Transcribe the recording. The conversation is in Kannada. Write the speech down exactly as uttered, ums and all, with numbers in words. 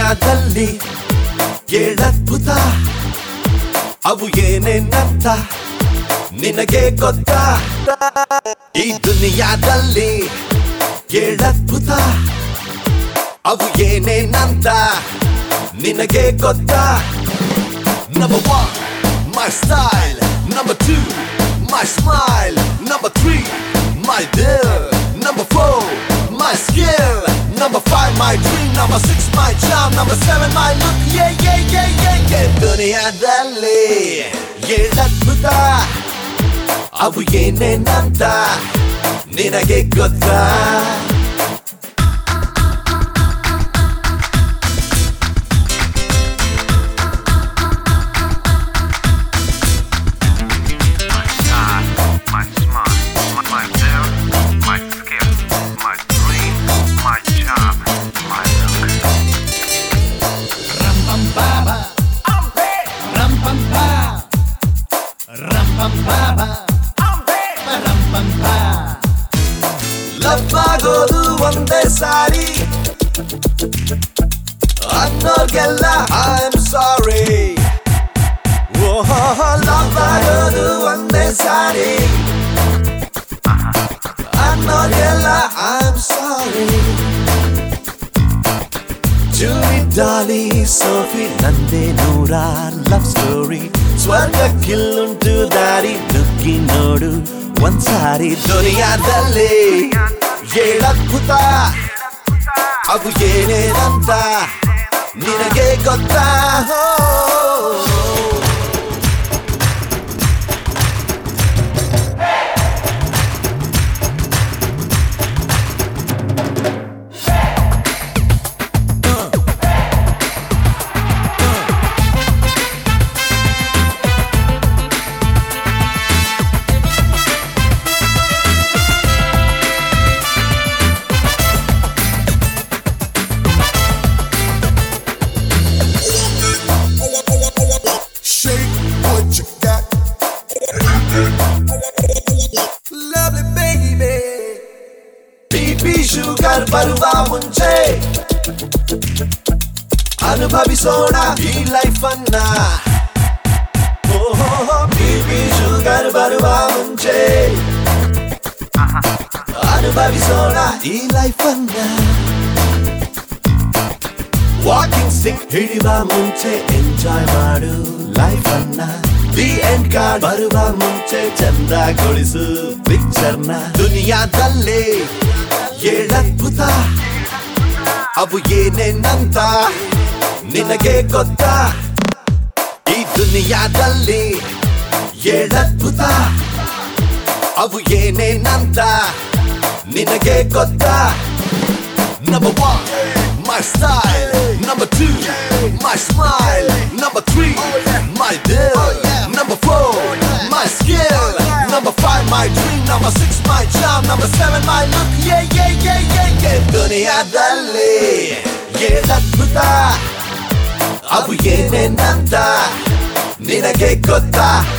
ದುನಿಯಾದಲ್ಲಿ ಏಳದ್ಭುತ ಅವು ಏನೇನಂತ ನಿನಗೆ ಗೊತ್ತಾ? ಈ ದುನಿಯಾದಲ್ಲಿ ಏಳದ್ಭುತ ಅವು ಏನೇನಂತ ನಿನಗೆ ಗೊತ್ತಾ? Number one, my style. Number two, my smile. Number three, my deal. Number four, my skill. Number five, my dream. Number six, my charm. Number seven, my look. Yeah, yeah, yeah, yeah, yeah. ದುನಿಯಾದಲ್ಲಿ ಏಳದ್ಭುತ ಅವು ಏನೇನಂತ ನಿನಗೆ ಗೊತ್ತಾ? ಲವ್ ಆಗೋದು ಒಂದೇ ಸಾರಿ ಅನ್ನೋರ್ಗೆಲ್ಲ ಐ ಆಮ್ ಸಾರಿ. ಓಹೋ ಲವ್ ಆಗೋದು ಒಂದೇ ಸಾರಿ ಅನ್ನೋರ್ಗೆಲ್ಲ I am sorry. Julie Dolly Sophie ನಂದೇ ನೂರ ಲವ್ ಸ್ಟೋರಿ. ಸ್ವರ್ಗಕ್ಕಿಲ್ಲುಂಟು ದಾರಿ ನುಗ್ಗಿ ನೋಡು ಒಂದ್ಸಾರಿ. ದುನಿಯಾದಲ್ಲಿ ಏಳದ್ಭುತ ಅವು ಏನೇನಂತ ನಿನಗೆ ಗೊತ್ತಾ? ಶುಗರ್ ಬರುವ ಮುಂಚೆ ಅನುಭವಿಸೋಣ ಈ ಲೈಫ್ ಅನ್ನ. ಓಹೋ ಬಿಪಿ ಶುಗರ್ ಬರುವ ಮುಂಚೆ ಅನುಭವಿಸೋಣ ಈ ಲೈಫ್ ಅನ್ನ. ವಾಕಿಂಗ್ ಸ್ಟಿಕ್ ಹಿಡಿಯುವ ಮುಂಚೆ ಎಂಜಾಯ್ ಮಾಡು ಲೈಫ್ ಅನ್ನ. ದಿ ಎಂಡ್ ಕಾರ್ಡ್ ಬರುವ ಮುಂಚೆ ಚಂದಗೊಳಿಸು ಪಿಕ್ಚರ್ನ. ದುನಿಯಾದಲ್ಲಿ ಏಳದ್ಭುತ ಅವು ಏನೇನಂತ ನಿನಗೆ ಗೊತ್ತಾ? ಈ ದುನಿಯಾದಲ್ಲಿ ಏಳದ್ಭುತ ಅವು ಏನೇನಂತ ನಿನಗೆ ಗೊತ್ತಾ? Number one, my style. Number two, my smile. Number three, my deal. Number four, my skill. Number five, my dream. Number six, my charm. Number seven, my look. Yeah, yeah, yeah, yeah, yeah. ದುನಿಯಾದಲ್ಲಿ ಏಳದ್ಭುತ ಅವು ಏನೇನಂತ ನಿನಗೆ ಗೊತ್ತಾ?